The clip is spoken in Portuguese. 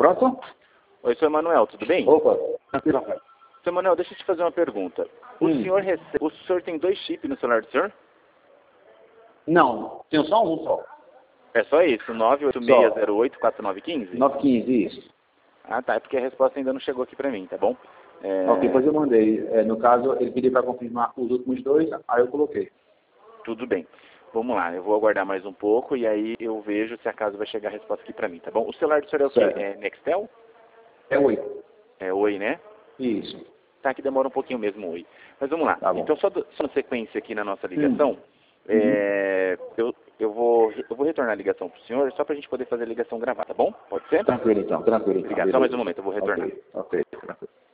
Pronto? Oi, senhor Emanuel, tudo bem? Opa, tranquilo, Rafael. Senhor Emanuel, deixa eu te fazer uma pergunta. O senhor tem 2 chips no celular do senhor? Não, tenho só um só. É só isso, 986084915? 915, isso. Ah, tá, é porque a resposta ainda não chegou aqui pra mim, tá bom? Ok, depois eu mandei. No caso, ele pediu para confirmar os últimos 2, aí eu coloquei. Tudo bem. Vamos lá, eu vou aguardar mais um pouco e aí eu vejo se acaso vai chegar a resposta aqui pra mim, tá bom? O celular do senhor é o quê? Certo. É Nextel? É 8. É Oi, né? Isso. Tá, que demora um pouquinho mesmo Oi. Mas vamos lá. Tá bom. Então, só na sequência aqui na nossa ligação, eu vou retornar a ligação pro senhor só pra gente poder fazer a ligação gravada, tá bom? Pode ser? Tranquilo então, tranquilo então. Obrigado. Só mais um momento, eu vou retornar. Ok, tranquilo.